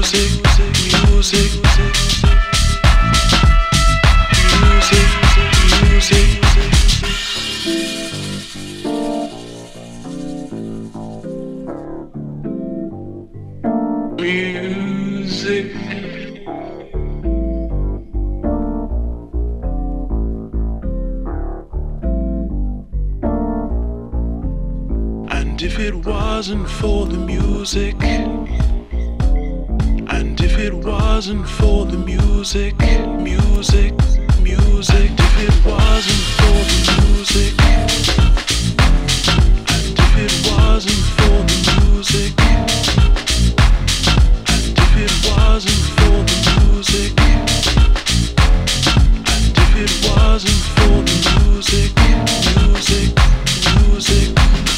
And if it wasn't for the music, and if it wasn't for the music, music, music, if it wasn't for the music, and if it wasn't for the music, and if it wasn't for the music, and if it wasn't for the music, music, music.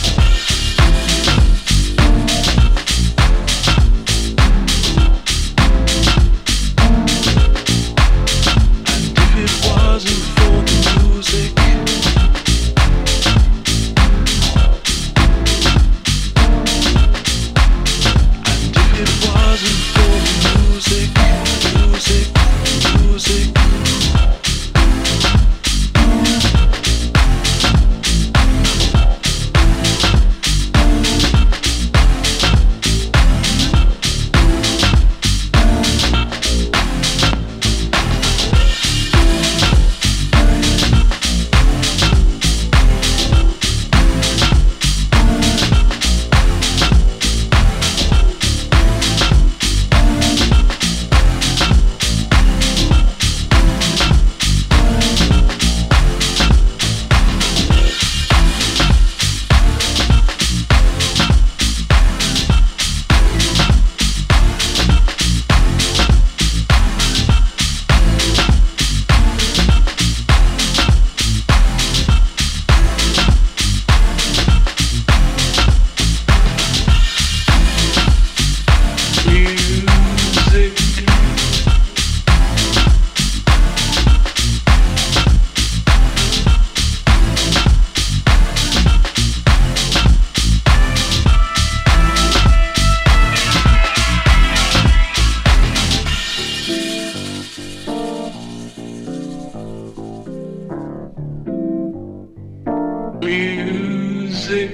Music,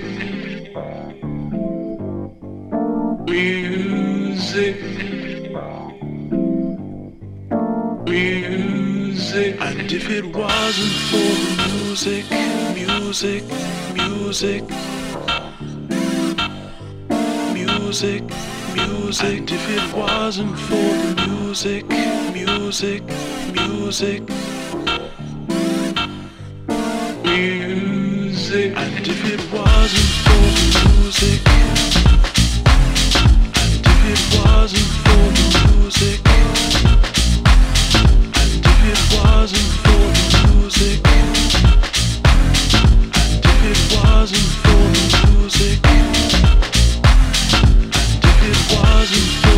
music, music. And if it wasn't for the music, music, music, music, music. And if it wasn't for the music, music, music, music. And if it wasn't for the music, and if it wasn't for the music, and if it wasn't for the music, and if it wasn't for the music, and if it wasn't for